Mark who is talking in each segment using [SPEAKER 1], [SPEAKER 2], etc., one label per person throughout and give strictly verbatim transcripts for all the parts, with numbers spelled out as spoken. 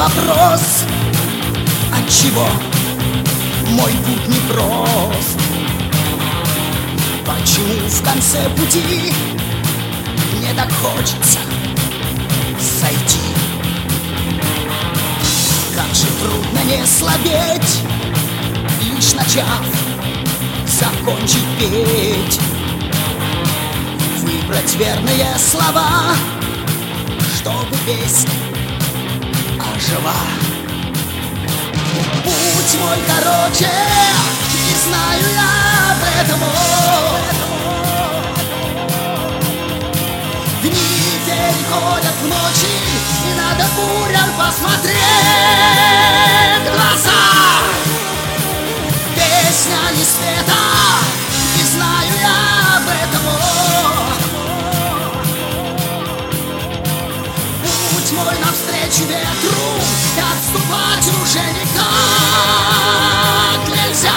[SPEAKER 1] вопрос, отчего мой путь непрост? Почему в конце пути мне так хочется сойти? Как же трудно не слабеть, лишь начав закончить петь. Выбрать верные слова, чтобы песня ожила. Путь мой короче, и знаю я об этом. Дни переходят в ночи, и надо бурям посмотреть в глаза. Песня не света, и знаю я об этом. Путь мой навстречу ветру, и отступать уже никак нельзя.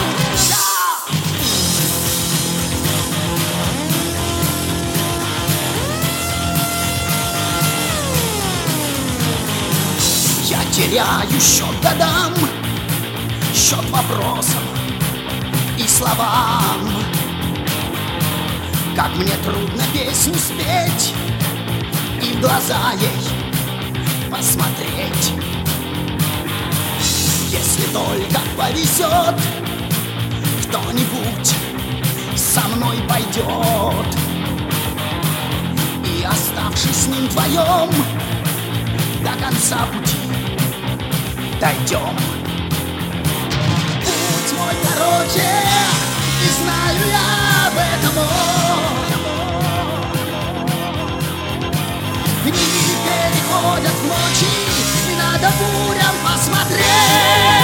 [SPEAKER 1] Я теряю счет годам, счет вопросам и словам. Как мне трудно песню спеть и в глаза ей посмотреть. Если только повезет, кто-нибудь со мной пойдет, и оставшись с ним вдвоем, до конца пути дойдем. Путь мой короче, и знаю я об этом. Дни переходят в ночи, и надо бурям посмотреть